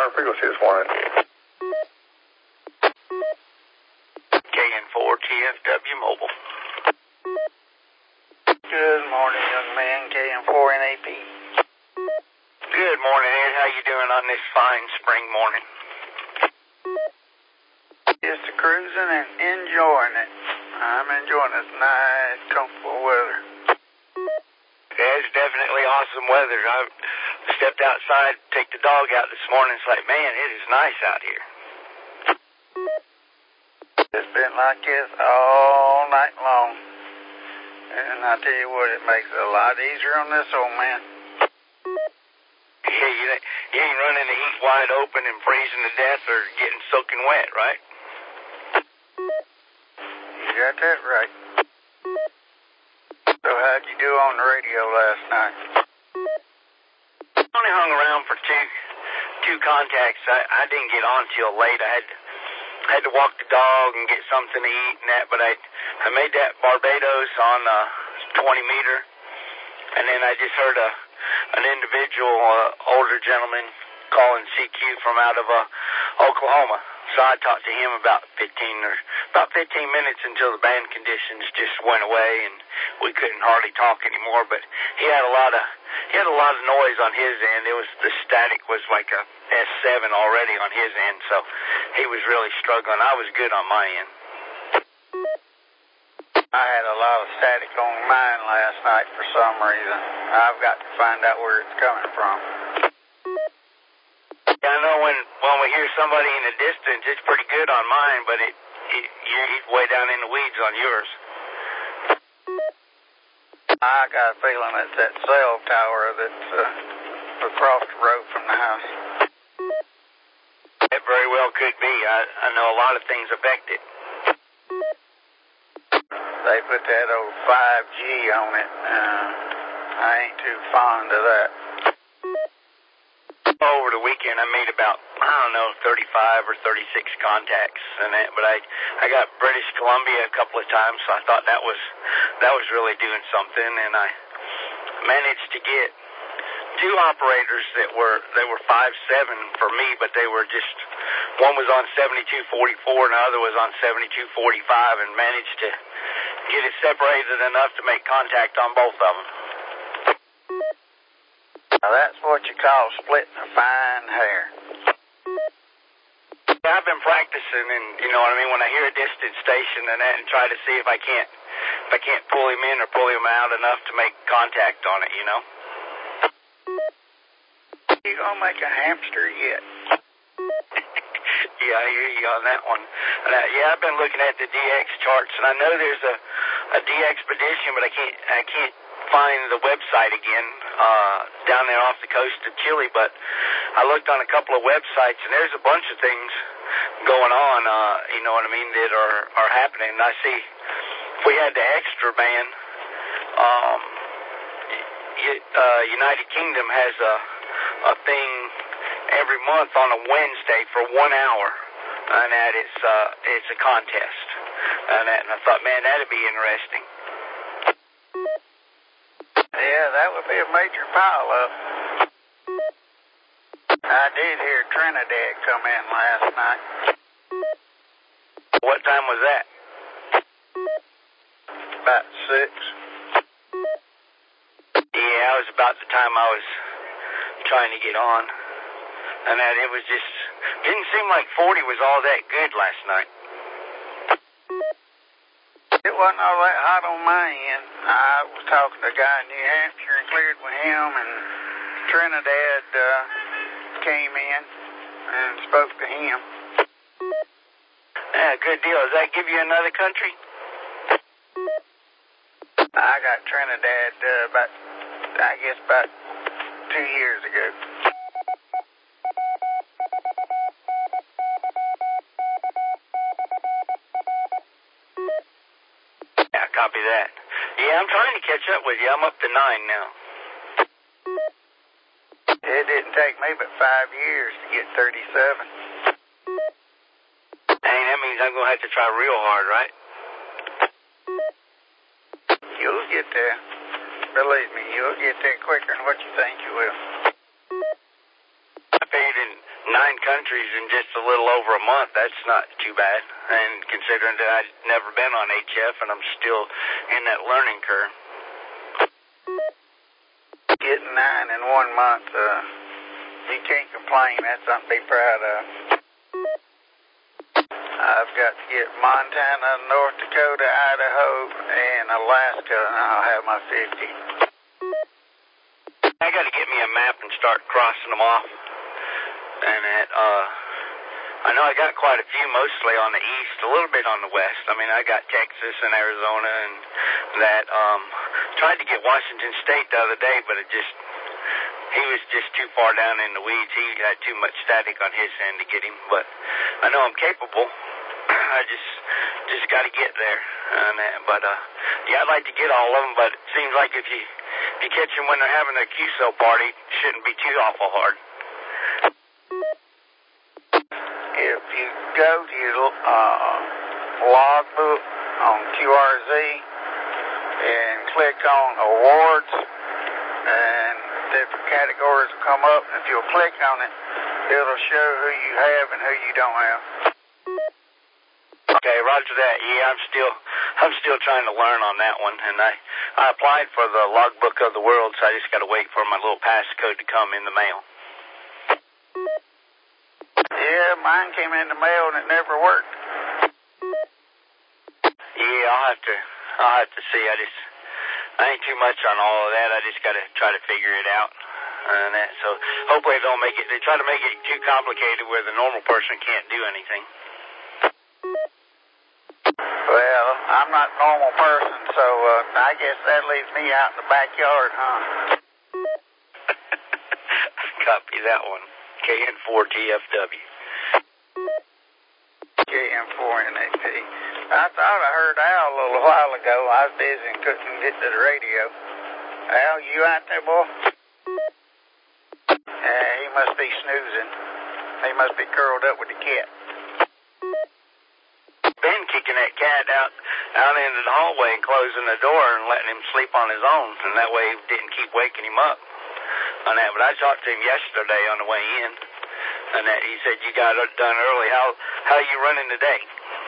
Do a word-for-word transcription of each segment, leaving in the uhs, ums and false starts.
on frequency this morning. K N four T F W Mobile. Good morning, young man. K N four N A P. Good morning, Ed. How you doing on this fine spring morning? Just cruising and enjoying it. I'm enjoying this nice, comfortable weather. Yeah, it's definitely awesome weather. I stepped outside to take the dog out this morning. It's like, man, it is nice out here. It's been like this all night long. And I tell you what, it makes it a lot easier on this old man. Yeah, you, you ain't running the heat wide open and freezing to death or getting soaking wet, right? You got that right. So how'd you do on the radio last night? I only hung around for two two contacts. I, I didn't get on till late. I had to, had to walk the dog and get something to eat and that, but I I made that Barbados on uh, twenty meter, and then I just heard a an individual, uh, older gentleman calling C Q from out of uh, Oklahoma. So I talked to him about fifteen or about fifteen minutes until the band conditions just went away and we couldn't hardly talk anymore. But he had a lot of he had a lot of noise on his end. It was the static was like a S seven already on his end, so he was really struggling. I was good on my end. I had a lot of static on mine last night for some reason. I've got to find out where it's coming from. Yeah, I know when, when we hear somebody in the distance, it's pretty good on mine, but it, it you're way down in the weeds on yours. I got a feeling it's that cell tower that's uh, across the road from the house. It very well could be. I, I know a lot of things affect it. They put that old five G on it. Uh, I ain't too fond of that. Over the weekend, I made about, I don't know, thirty-five or thirty-six contacts and that, but I I got British Columbia a couple of times, so I thought that was that was really doing something, and I managed to get two operators that were they were five seven for me, but they were just, one was on seventy-two forty-four and the other was on seventy-two forty-five, and managed to get it separated enough to make contact on both of them. Now that's what you call splitting a fine hair. Yeah, I've been practicing, and you know what I mean. When I hear a distant station and that, and try to see if I can't, if I can't pull him in or pull him out enough to make contact on it, you know. You gonna make a hamster yet? Yeah, I hear you on that one. And I, yeah, I've been looking at the D X charts, and I know there's a a D Expedition, but I can't I can't find the website again uh, down there off the coast of Chile. But I looked on a couple of websites, and there's a bunch of things going on. Uh, you know what I mean? That are are happening. And I see if we had the extra band, um, uh, United Kingdom has a a thing every month on a Wednesday for one hour, and that it's uh, it's a contest. And, that, and I thought, man, that'd be interesting. Yeah, that would be a major pile-up. I did hear Trinidad come in last night. What time was that? About six. Yeah, that was about the time I was trying to get on. And that it was just, didn't seem like forty was all that good last night. It wasn't all that hot on my end. I was talking to a guy in New Hampshire and cleared with him, and Trinidad uh, came in and spoke to him. Yeah, good deal. Does that give you another country? I got Trinidad uh, about, I guess, about two years ago. Copy that. Yeah, I'm trying to catch up with you. I'm up to nine now. It didn't take me but five years to get thirty-seven. Hey, that means I'm going to have to try real hard, right? You'll get there. Believe me, you'll get there quicker than what you think you will. I figured in nine countries in just a little over a month, that's not too bad. And considering that I'd never been on H F and I'm still in that learning curve. Getting nine in one month, uh, you can't complain. That's something to be proud of. I've got to get Montana, North Dakota, Idaho, and Alaska, and I'll have my fifty. I got to get me a map and start crossing them off. And that, uh, I know I got quite a few, mostly on the east, a little bit on the west. I mean, I got Texas and Arizona and that. Um, tried to get Washington State the other day, but it just, he was just too far down in the weeds. He had too much static on his end to get him. But I know I'm capable. I just, just got to get there. And that, but uh, yeah, I'd like to get all of them. But it seems like if you, if you catch them when they're having their Q S O party, it shouldn't be too awful hard. If you go to your uh, logbook on Q R Z and click on awards, and different categories will come up. If you'll click on it, it'll show who you have and who you don't have. Okay, roger that. Yeah, I'm still, I'm still trying to learn on that one, and I, I applied for the logbook of the world, so I just got to wait for my little passcode to come in the mail. Yeah, mine came in the mail and it never worked. Yeah, I'll have to, I'll have to see. I just, I ain't too much on all of that. I just got to try to figure it out. And that, so hopefully they don't make it, they try to make it too complicated where the normal person can't do anything. Well, I'm not a normal person, so uh, I guess that leaves me out in the backyard, huh? Copy that one. K N four T F W. K N four N A P. I thought I heard Al a little while ago. I was busy and couldn't get to the radio. Al, you out there, boy? Yeah, he must be snoozing. He must be curled up with the cat. Ben kicking that cat out out into the hallway and closing the door and letting him sleep on his own, and that way he didn't keep waking him up on that. But I talked to him yesterday on the way in, and that he said you got it done early. How how are you running today?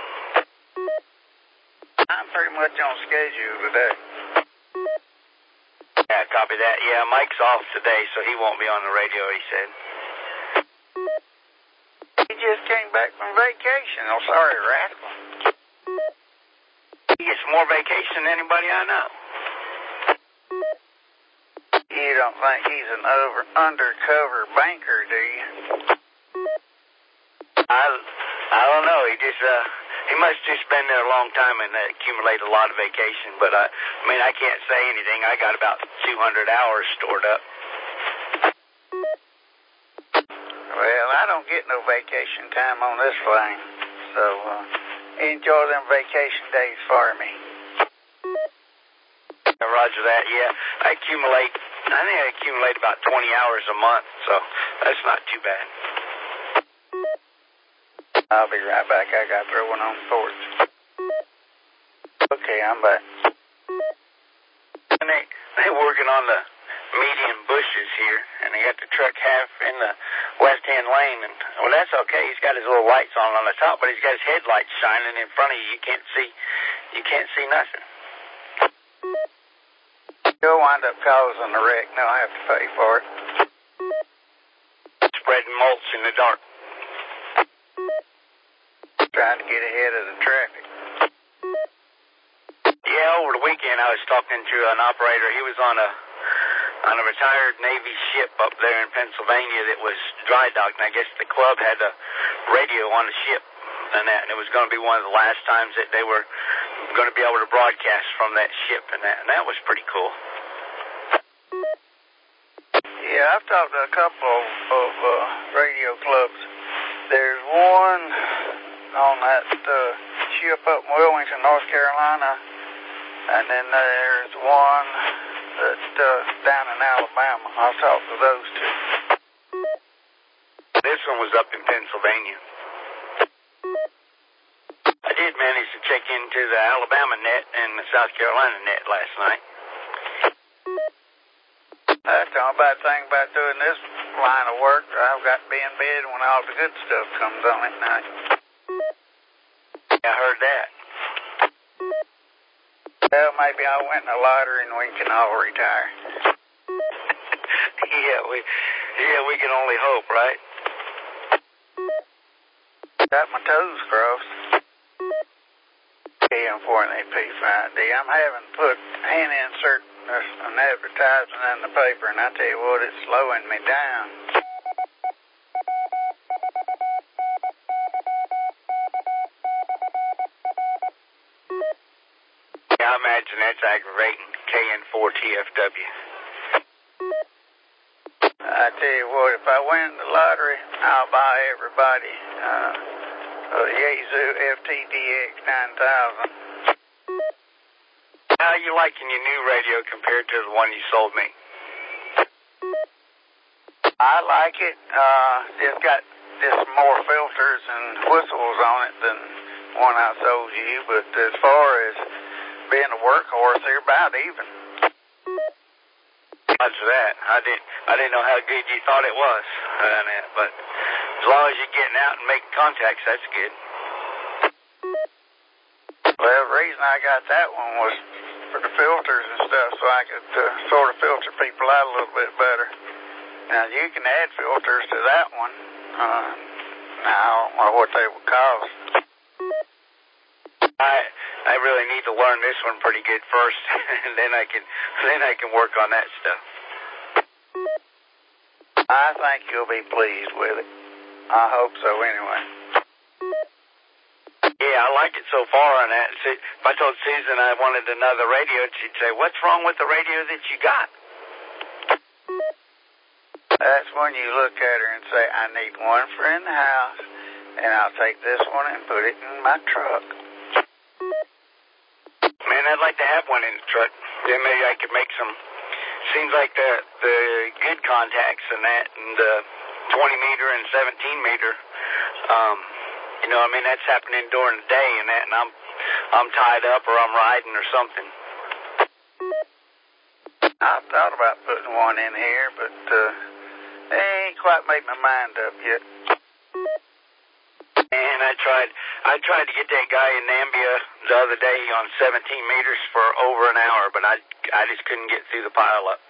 I'm pretty much on schedule today. Yeah, copy that. Yeah, Mike's off today, so he won't be on the radio, he said. He just came back from vacation. Oh, sorry, rascal. He gets more vacation than anybody I know. You don't think he's an over undercover banker, do you? I, I don't know. He just uh he must just been there a long time and uh, accumulate a lot of vacation. But I, I mean, I can't say anything. I got about two hundred hours stored up. Well, I don't get no vacation time on this thing, so uh, enjoy them vacation days for me. Roger that. Yeah, I accumulate. I think I accumulate about twenty hours a month, so that's not too bad. I'll be right back. I got to throw one on the porch. Okay, I'm back. And they they're working on the median bushes here, and they got the truck half in the left-hand lane, and well, that's okay. He's got his little lights on on the top, but he's got his headlights shining in front of you. You can't see, you can't see nothing. You'll wind up causing a wreck, and they'll have to pay for it. Spreading mulch in the dark. Trying to get ahead of the traffic. Yeah, over the weekend I was talking to an operator. He was on a on a retired Navy ship up there in Pennsylvania that was dry docked, and I guess the club had a radio on the ship and that, and it was going to be one of the last times that they were going to be able to broadcast from that ship and that, and that was pretty cool. Yeah, I've talked to a couple of, of uh, radio clubs. There's one on that uh, ship up in Wilmington, North Carolina, and then there's one that uh, down in Alabama. I'll talk to those two. This one was up in Pennsylvania. I did manage to check into the Alabama net and the South Carolina net last night. That's the only bad thing about doing this line of work, I've got to be in bed when all the good stuff comes on at night. I heard that. Well, maybe I'll win the lottery and we can all retire. yeah, we, yeah, we can only hope, right? Got my toes crossed. K M four and A P five D. I'm having to put hand insert an advertisement in the paper, and I tell you what, it's slowing me down. Yeah, I imagine that's aggravating. K N four T F W. I tell you what, if I win the lottery, I'll buy everybody uh, a Yaesu F T D X nine thousand. How are you liking your new radio compared to the one you sold me? I like it. Uh, it's got just more filters and whistles on it than one I sold you, but as far as being a workhorse, they're about even. Roger that. I didn't, I didn't know how good you thought it was, uh, but as long as you're getting out and making contacts, that's good. Well, the reason I got that one was for the filters and stuff, so I could uh, sort of filter people out a little bit better. Now, you can add filters to that one. Uh, now, I don't know what they would cost. I I really need to learn this one pretty good first, and then I can then I can work on that stuff. I think you'll be pleased with it. I hope so, anyway. Yeah, I like it so far on that. See, if I told Susan I wanted another radio, she'd say, "What's wrong with the radio that you got?" That's when you look at her and say, "I need one for in the house, and I'll take this one and put it in my truck." Man, I'd like to have one in the truck. Then maybe I could make some. Seems like the the good contacts and that, and the twenty meter and seventeen meter. Um, you know, I mean that's happening during the day and that, and I'm I'm tied up or I'm riding or something. I've thought about putting one in here, but uh, I ain't quite made my mind up yet. And I tried, I tried to get that guy in Nambia the other day on seventeen meters for over an hour, but I, I just couldn't get through the pileup.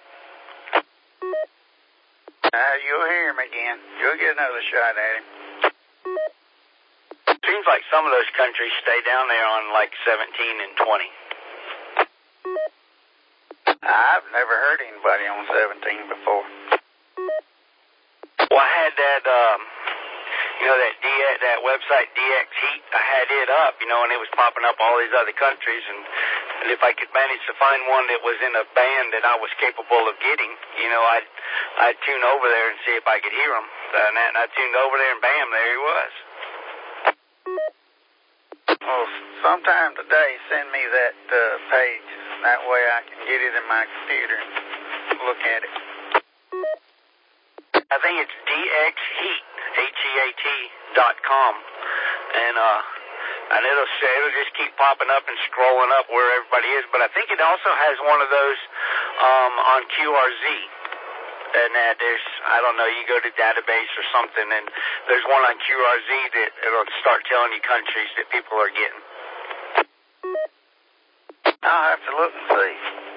Uh, you'll hear him again. You'll get another shot at him. Seems like some of those countries stay down there on like seventeen and twenty. I've never heard anybody on seventeen before. Well, I had that, um, you know, that D that website D X Heat. I had it up, you know, and it was popping up all these other countries. And, and if I could manage to find one that was in a band that I was capable of getting, you know, I'd I'd tune over there and see if I could hear him. And, and I tuned over there, and bam, there he was. Well, sometime today, send me that uh, page. That way I can get it in my computer and look at it. I think it's D X Heat, H E A T dot com. And, uh, and it'll say, it'll just keep popping up and scrolling up where everybody is. But I think it also has one of those um, on Q R Z. And that there's, I don't know, you go to database or something, and there's one on Q R Z that it'll start telling you countries that people are getting. I'll have to look and see.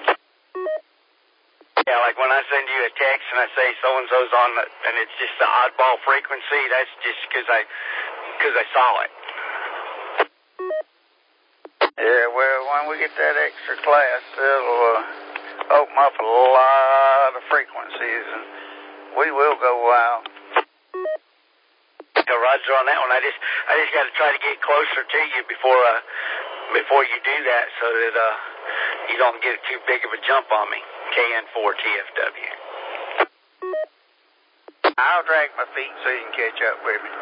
Yeah, like when I send you a text and I say so-and-so's on, the, and it's just the oddball frequency, that's just because I, because I saw it. Yeah, well, when we get that extra class, it'll uh, open up a lot of frequencies, and we will go wild. So Roger on that one. I just, I just got to try to get closer to you before, uh, before you do that, so that uh, you don't get too big of a jump on me. K N four T F W. I'll drag my feet so you can catch up with me.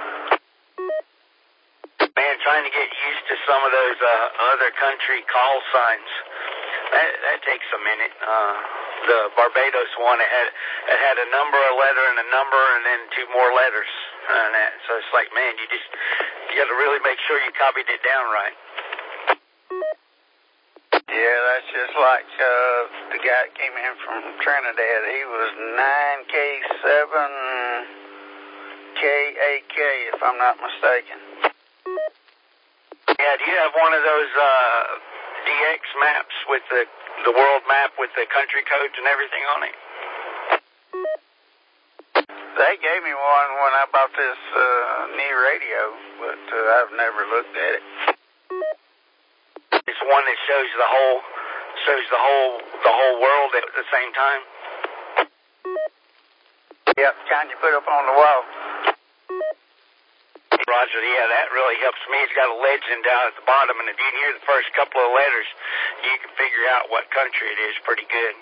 Man, trying to get used to some of those uh, other country call signs, that, that takes a minute. Uh, the Barbados one, it had, it had a number, a letter, and a number, and then two more letters. And that. So it's like, man, you just, you got to really make sure you copied it down right. Yeah, that's just like uh, the guy that came in from Trinidad. He was nine K seven K A K, if I'm not mistaken. Yeah, do you have one of those uh, D X maps with the, the world map with the country codes and everything on it? They gave me one when I bought this uh, new radio, but uh, I've never looked at it. It's one that shows the whole shows the whole the whole world at the same time. Yep, kind you put up on the wall. Roger, yeah, that really helps me. It's got a legend down at the bottom, and if you can hear the first couple of letters, you can figure out what country it is pretty good.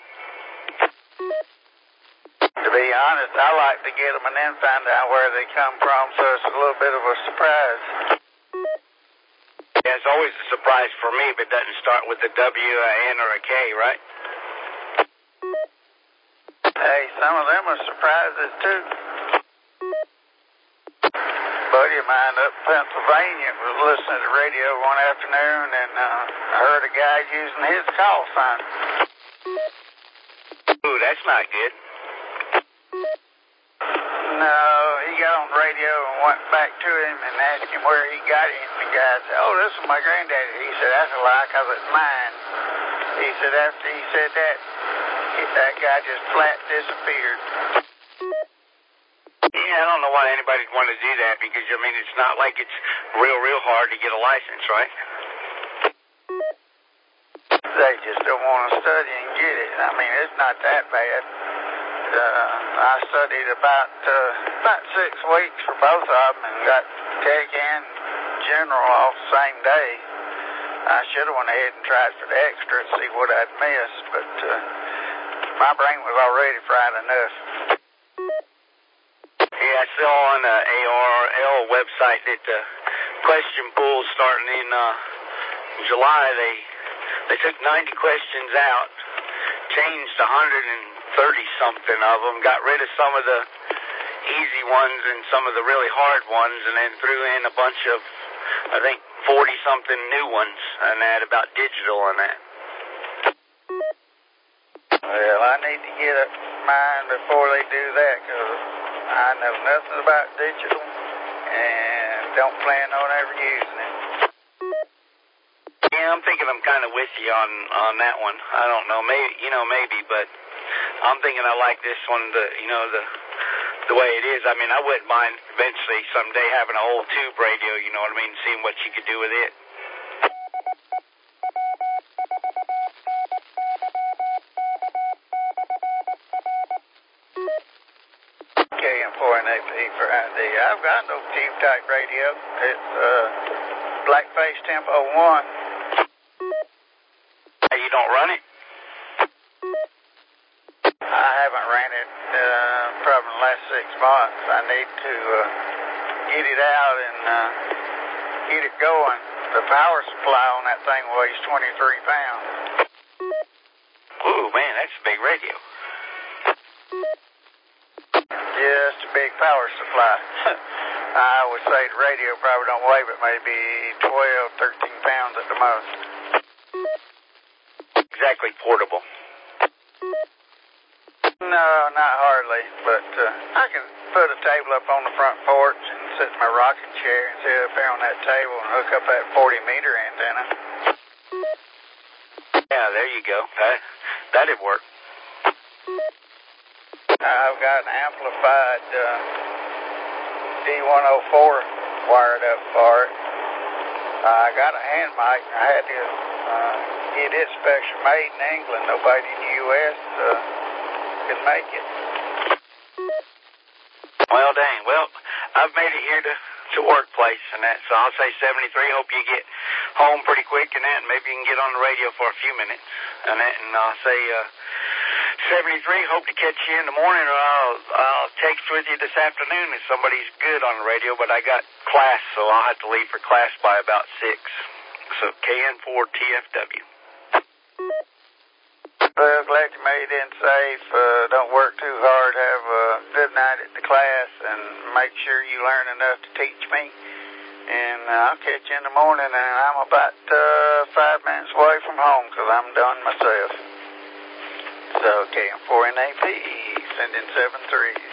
To be honest, I like to get them and then find out where they come from, so it's a little bit of a surprise. Yeah, it's always a surprise for me if it doesn't start with a W, a N, or a K, right? Hey, some of them are surprises, too. A buddy of mine up in Pennsylvania was listening to the radio one afternoon, and uh, I heard a guy using his call sign. Ooh, that's not good. No, he got on the radio and went back to him and asked him where he got it. And the guy said, oh, this is my granddaddy. He said, that's a lie because it's mine. He said, after he said that, he, that guy just flat disappeared. Yeah, I don't know why anybody'd want to do that because, I mean, it's not like it's real, real hard to get a license, right? They just don't want to study and get it. I mean, it's not that bad. Uh, I studied about uh, about six weeks for both of them and got tech and general off the same day. I should have went ahead and tried for the extra to see what I'd missed, but uh, my brain was already fried enough. Yeah, I saw on the A R L website that the question pool starting in uh, July, they they took ninety questions out, changed one hundred thirty something of them, got rid of some of the easy ones and some of the really hard ones, and then threw in a bunch of, I think, forty something new ones and that about digital and that. Well, I need to get up mine before they do that because I know nothing about digital and don't plan on ever using it. Yeah, I'm thinking I'm kind of with you on, on that one. I don't know, maybe, you know, maybe, but I'm thinking I like this one, the, you know, the the way it is. I mean, I wouldn't mind eventually someday having a whole tube radio, you know what I mean, seeing what you could do with it. K M four N A P for I D. I've got no tube type radio. It's uh, Blackface Tempo one. You don't run it? I haven't ran it uh, probably in the last six months. I need to uh, get it out and uh, get it going. The power supply on that thing weighs twenty-three pounds. Ooh, man, that's a big radio. Just a big power supply. I would say the radio probably don't weigh but maybe twelve, thirteen pounds at the most. Exactly portable. No, not hardly, but uh, I can put a table up on the front porch and sit in my rocking chair and sit up there on that table and hook up that forty meter antenna. Yeah, there you go. That, that'd work. I've got an amplified uh, D one oh four wired up for it. I got a hand mic. I had to uh, get it special made in England. Nobody in the U S uh, could make it. Well, dang. Well, I've made it here to, to workplace and that, so I'll say seventy-three. Hope you get home pretty quick and that, and maybe you can get on the radio for a few minutes and that, and I'll say uh, seventy-three. Hope to catch you in the morning, or I'll, I'll text with you this afternoon if somebody's good on the radio, but I got class, so I'll have to leave for class by about six. So K N four T F W. Well, glad you made it in safe. Uh, don't work too hard. Have a good night at the class, and make sure you learn enough to teach me. And uh, I'll catch you in the morning, and I'm about uh, five minutes away from home because I'm done myself. So, K M four N A P, sending seven threes.